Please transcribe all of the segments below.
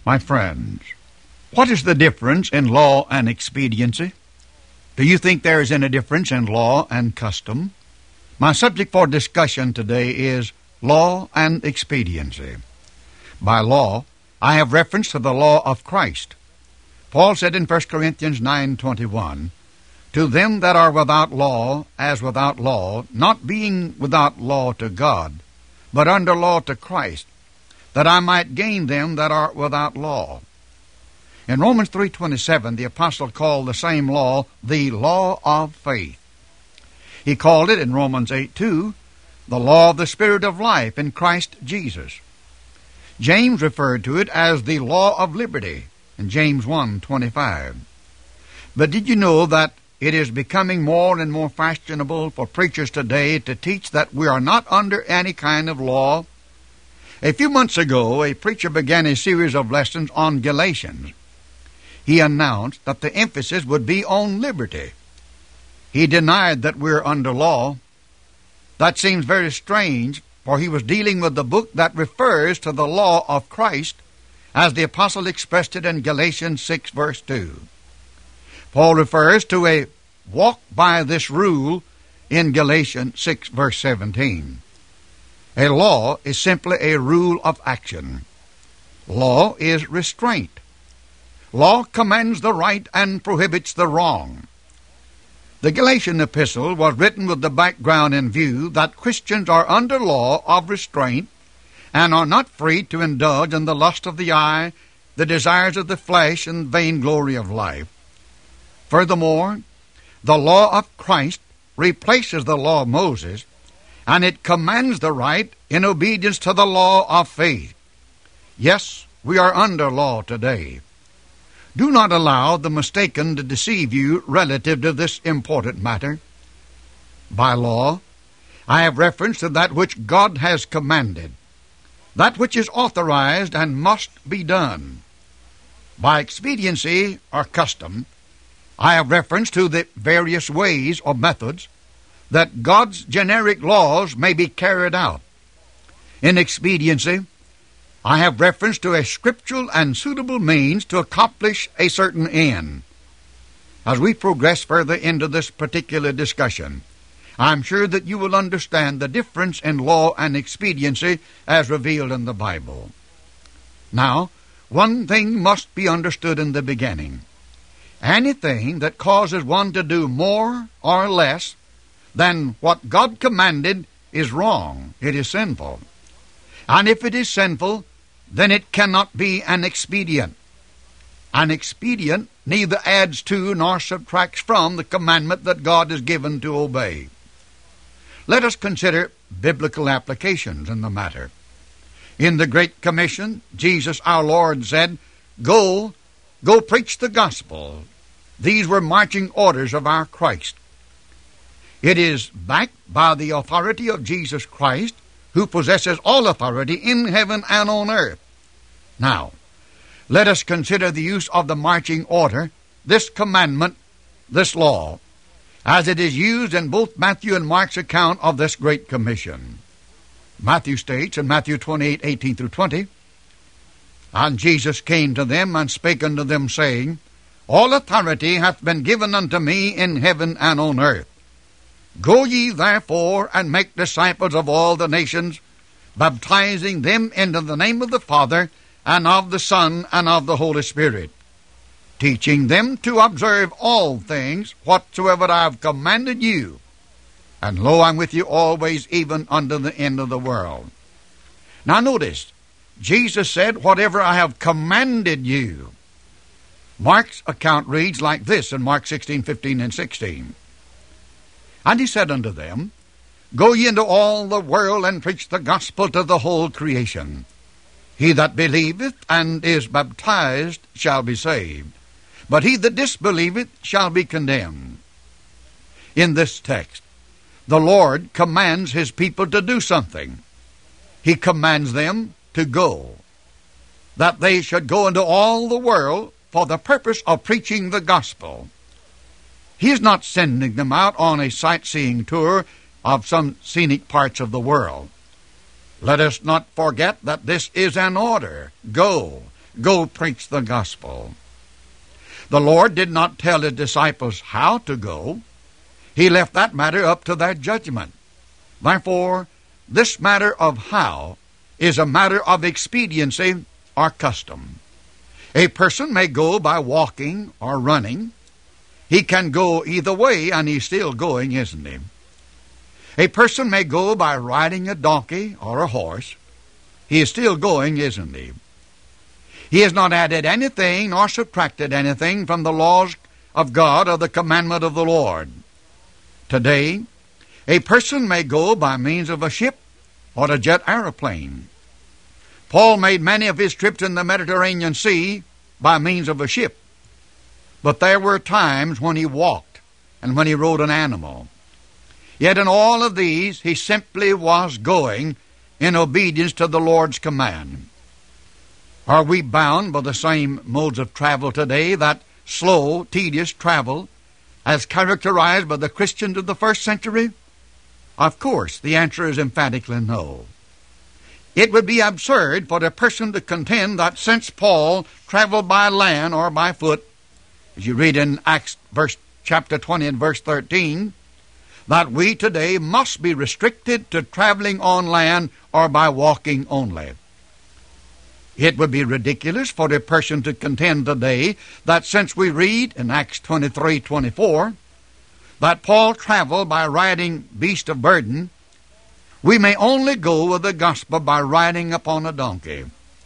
My friends, what is the difference in law and expediency? Do you think there is any difference in law and custom? My subject for discussion today is law and expediency. By law, I have reference to the law of Christ. Paul said in 1 Corinthians 9:21, "To them that are without law, as without law, not being without law to God, but under law to Christ, that I might gain them that are without law." In Romans 3:27, the apostle called the same law the law of faith. He called it in Romans 8:2 the law of the Spirit of life in Christ Jesus. James referred to it as the law of liberty in James 1:25. But did you know that it is becoming more and more fashionable for preachers today to teach that we are not under any kind of law? A few months ago, a preacher began a series of lessons on Galatians. He announced that the emphasis would be on liberty. He denied that we're under law. That seems very strange, for he was dealing with the book that refers to the law of Christ, as the apostle expressed it in Galatians 6 verse 2. Paul refers to a walk by this rule in Galatians 6 verse 17. A law is simply a rule of action. Law is restraint. Law commands the right and prohibits the wrong. The Galatian epistle was written with the background in view that Christians are under law of restraint and are not free to indulge in the lust of the eye, the desires of the flesh, and vainglory of life. Furthermore, the law of Christ replaces the law of Moses, and it commands the right in obedience to the law of faith. Yes, we are under law today. Do not allow the mistaken to deceive you relative to this important matter. By law, I have reference to that which God has commanded, that which is authorized and must be done. By expediency or custom, I have reference to the various ways or methods that God's generic laws may be carried out. In expediency, I have reference to a scriptural and suitable means to accomplish a certain end. As we progress further into this particular discussion, I am sure that you will understand the difference in law and expediency as revealed in the Bible. Now, one thing must be understood in the beginning. Anything that causes one to do more or less than what God commanded is wrong. It is sinful. And if it is sinful, then it cannot be an expedient. An expedient neither adds to nor subtracts from the commandment that God has given to obey. Let us consider biblical applications in the matter. In the Great Commission, Jesus our Lord said, Go preach the gospel." These were marching orders of our Christ. It is backed by the authority of Jesus Christ, who possesses all authority in heaven and on earth. Now, let us consider the use of the marching order, this commandment, this law, as it is used in both Matthew and Mark's account of this Great Commission. Matthew states in Matthew 28:18-20, "And Jesus came to them and spake unto them, saying, All authority hath been given unto me in heaven and on earth. Go ye therefore and make disciples of all the nations, baptizing them into the name of the Father, and of the Son, and of the Holy Spirit, teaching them to observe all things whatsoever I have commanded you. And lo, I am with you always, even unto the end of the world." Now notice, Jesus said, "Whatever I have commanded you." Mark's account reads like this in Mark 16:15 and 16. "And he said unto them, Go ye into all the world, and preach the gospel to the whole creation. He that believeth and is baptized shall be saved, but he that disbelieveth shall be condemned." In this text, the Lord commands his people to do something. He commands them to go, that they should go into all the world for the purpose of preaching the gospel. He is not sending them out on a sightseeing tour of some scenic parts of the world. Let us not forget that this is an order. Go, go preach the gospel. The Lord did not tell his disciples how to go. He left that matter up to their judgment. Therefore, this matter of how is a matter of expediency or custom. A person may go by walking or running. He can go either way, and he's still going, isn't he? A person may go by riding a donkey or a horse. He is still going, isn't he? He has not added anything nor subtracted anything from the laws of God or the commandment of the Lord. Today, a person may go by means of a ship or a jet aeroplane. Paul made many of his trips in the Mediterranean Sea by means of a ship. But there were times when he walked and when he rode an animal. Yet in all of these, he simply was going in obedience to the Lord's command. Are we bound by the same modes of travel today, that slow, tedious travel, as characterized by the Christians of the first century? Of course, the answer is emphatically no. It would be absurd for a person to contend that since Paul traveled by land or by foot, as you read in Acts chapter 20 and verse 13, that we today must be restricted to traveling on land or by walking only. It would be ridiculous for a person to contend today that since we read in Acts 23:24 that Paul traveled by riding beast of burden, we may only go with the gospel by riding upon a donkey.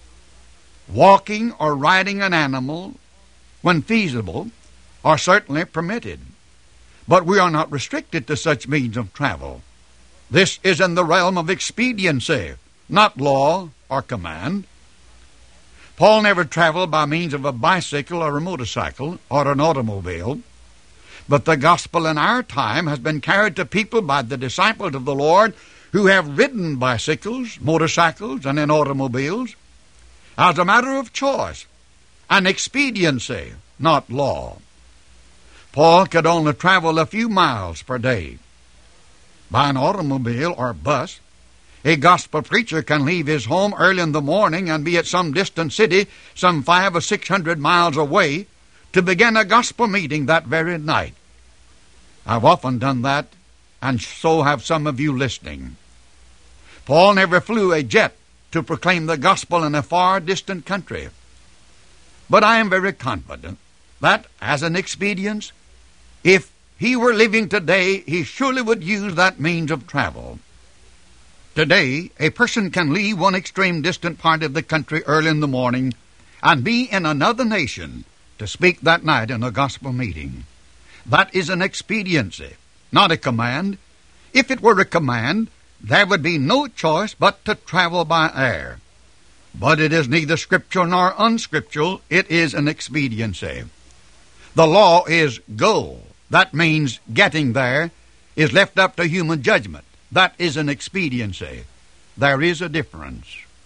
Walking or riding an animal, when feasible, are certainly permitted. But we are not restricted to such means of travel. This is in the realm of expediency, not law or command. Paul never traveled by means of a bicycle or a motorcycle or an automobile. But the gospel in our time has been carried to people by the disciples of the Lord who have ridden bicycles, motorcycles, and in automobiles as a matter of choice and expediency, not law. Paul could only travel a few miles per day. By an automobile or bus, a gospel preacher can leave his home early in the morning and be at some distant city some 500 or 600 miles away to begin a gospel meeting that very night. I've often done that, and so have some of you listening. Paul never flew a jet to proclaim the gospel in a far distant country. But I am very confident that, as an expedience, if he were living today, he surely would use that means of travel. Today, a person can leave one extreme distant part of the country early in the morning and be in another nation to speak that night in a gospel meeting. That is an expediency, not a command. If it were a command, there would be no choice but to travel by air. But it is neither scriptural nor unscriptural. It is an expediency. The law is go. That means getting there is left up to human judgment. That is an expediency. There is a difference.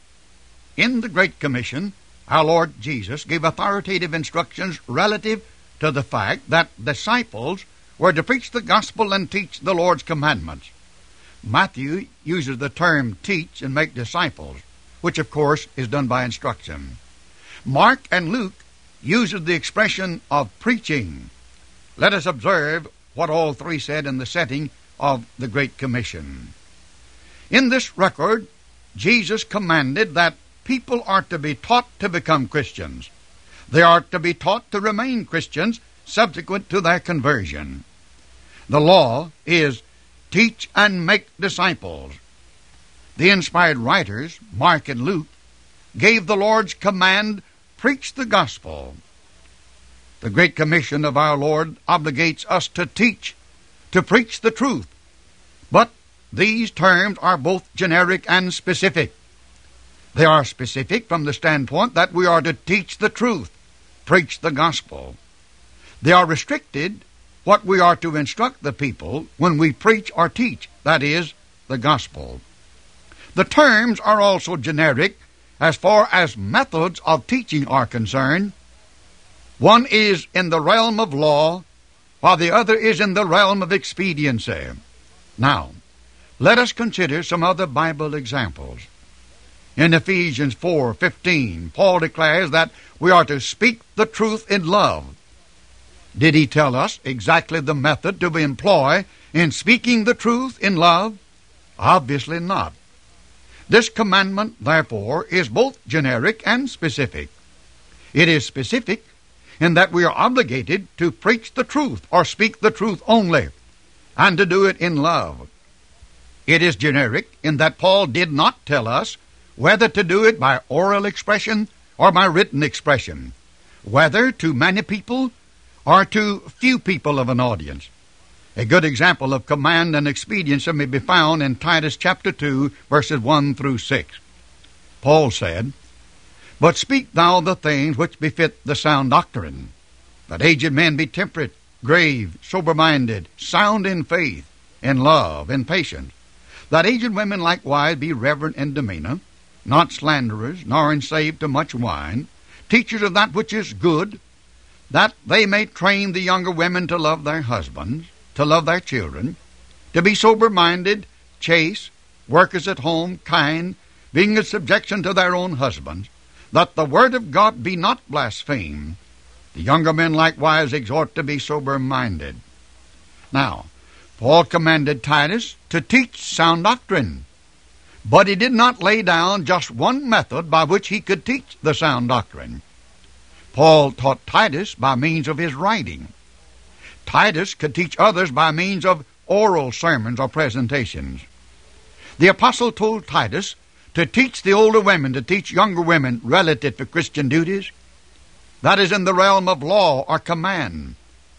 In the Great Commission, our Lord Jesus gave authoritative instructions relative to the fact that disciples were to preach the gospel and teach the Lord's commandments. Matthew uses the term teach and make disciples, which of course is done by instruction. Mark and Luke uses the expression of preaching. Let us observe what all three said in the setting of the Great Commission. In this record, Jesus commanded that people are to be taught to become Christians. They are to be taught to remain Christians subsequent to their conversion. The law is teach and make disciples. The inspired writers, Mark and Luke, gave the Lord's command, preach the gospel. The Great Commission of our Lord obligates us to teach, to preach the truth. But these terms are both generic and specific. They are specific from the standpoint that we are to teach the truth, preach the gospel. They are restricted what we are to instruct the people when we preach or teach, that is, the gospel. The terms are also generic as far as methods of teaching are concerned. One is in the realm of law, while the other is in the realm of expediency. Now, let us consider some other Bible examples. In Ephesians 4:15, Paul declares that we are to speak the truth in love. Did he tell us exactly the method to employ in speaking the truth in love? Obviously not. This commandment, therefore, is both generic and specific. It is specific in that we are obligated to preach the truth or speak the truth only, and to do it in love. It is generic in that Paul did not tell us whether to do it by oral expression or by written expression, whether to many people or to few people of an audience. A good example of command and expediency may be found in Titus chapter 2, verses 1 through 6. Paul said, "But speak thou the things which befit the sound doctrine, that aged men be temperate, grave, sober-minded, sound in faith, in love, in patience, that aged women likewise be reverent in demeanor, not slanderers, nor enslaved to much wine, teachers of that which is good, that they may train the younger women to love their husbands, to love their children, to be sober-minded, chaste, workers at home, kind, being in subjection to their own husbands, that the word of God be not blasphemed. The younger men likewise exhort to be sober-minded." Now, Paul commanded Titus to teach sound doctrine, but he did not lay down just one method by which he could teach the sound doctrine. Paul taught Titus by means of his writing. Titus could teach others by means of oral sermons or presentations. The apostle told Titus to teach the older women to teach younger women relative to Christian duties. That is in the realm of law or command.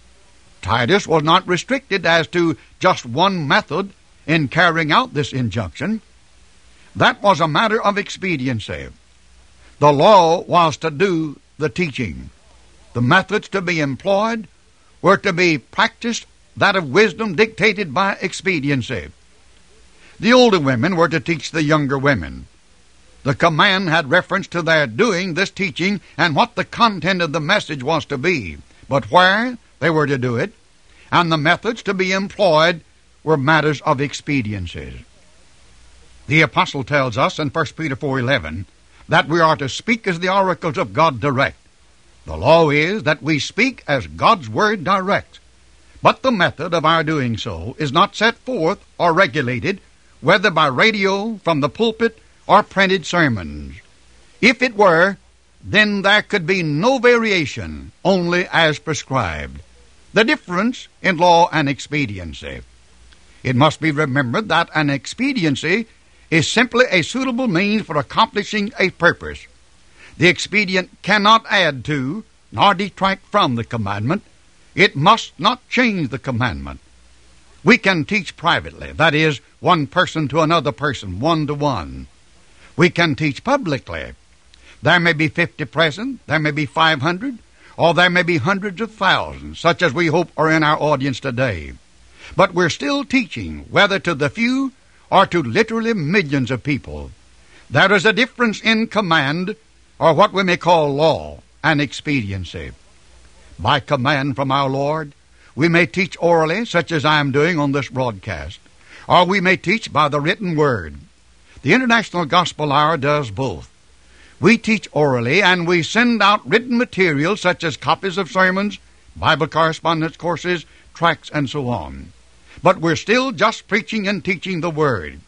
Titus was not restricted as to just one method in carrying out this injunction. That was a matter of expediency. The law was to do the teaching. The methods to be employed were to be practiced, that of wisdom dictated by expediency. The older women were to teach the younger women. The command had reference to their doing this teaching and what the content of the message was to be, but where they were to do it, and the methods to be employed were matters of expediency. The apostle tells us in 1 Peter 4:11 that we are to speak as the oracles of God direct. The law is that we speak as God's word directs, but the method of our doing so is not set forth or regulated, whether by radio, from the pulpit, or printed sermons. If it were, then there could be no variation, only as prescribed. The difference in law and expediency. It must be remembered that an expediency is simply a suitable means for accomplishing a purpose. The expedient cannot add to, nor detract from the commandment. It must not change the commandment. We can teach privately, that is, one person to another person, one-to-one. We can teach publicly. There may be 50 present, there may be 500, or there may be hundreds of thousands, such as we hope are in our audience today. But we're still teaching, whether to the few or to literally millions of people. There is a difference in command, or what we may call law, and expediency. By command from our Lord, we may teach orally, such as I am doing on this broadcast, or we may teach by the written word. The International Gospel Hour does both. We teach orally, and we send out written material such as copies of sermons, Bible correspondence courses, tracts, and so on. But we're still just preaching and teaching the Word.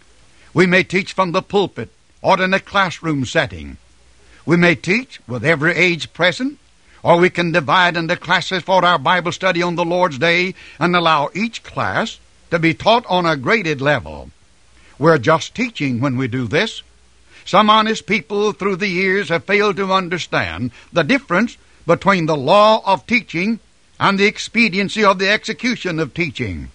We may teach from the pulpit or in a classroom setting. We may teach with every age present, or we can divide into classes for our Bible study on the Lord's Day and allow each class to be taught on a graded level. We're just teaching when we do this. Some honest people through the years have failed to understand the difference between the law of teaching and the expediency of the execution of teaching.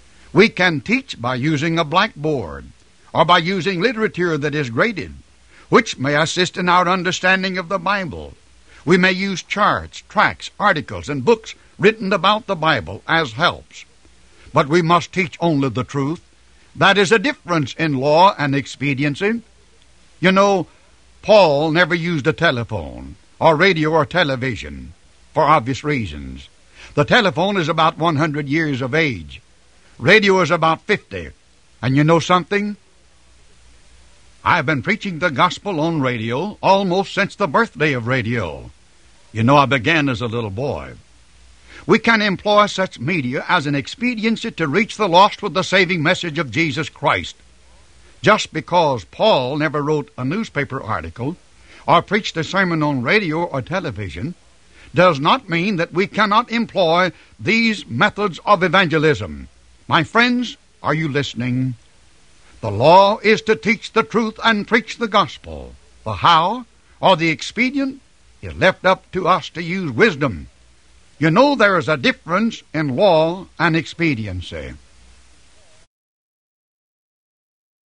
We can teach by using a blackboard or by using literature that is graded, which may assist in our understanding of the Bible. We may use charts, tracts, articles, and books written about the Bible as helps. But we must teach only the truth. That is a difference in law and expediency. You know, Paul never used a telephone, or radio or television, for obvious reasons. The telephone is about 100 years of age. Radio is about 50. And you know something? I've been preaching the gospel on radio almost since the birthday of radio. You know, I began as a little boy. We can employ such media as an expediency to reach the lost with the saving message of Jesus Christ. Just because Paul never wrote a newspaper article or preached a sermon on radio or television does not mean that we cannot employ these methods of evangelism. My friends, are you listening? The law is to teach the truth and preach the gospel. The how or the expedient is left up to us to use wisdom. You know there is a difference in law and expediency.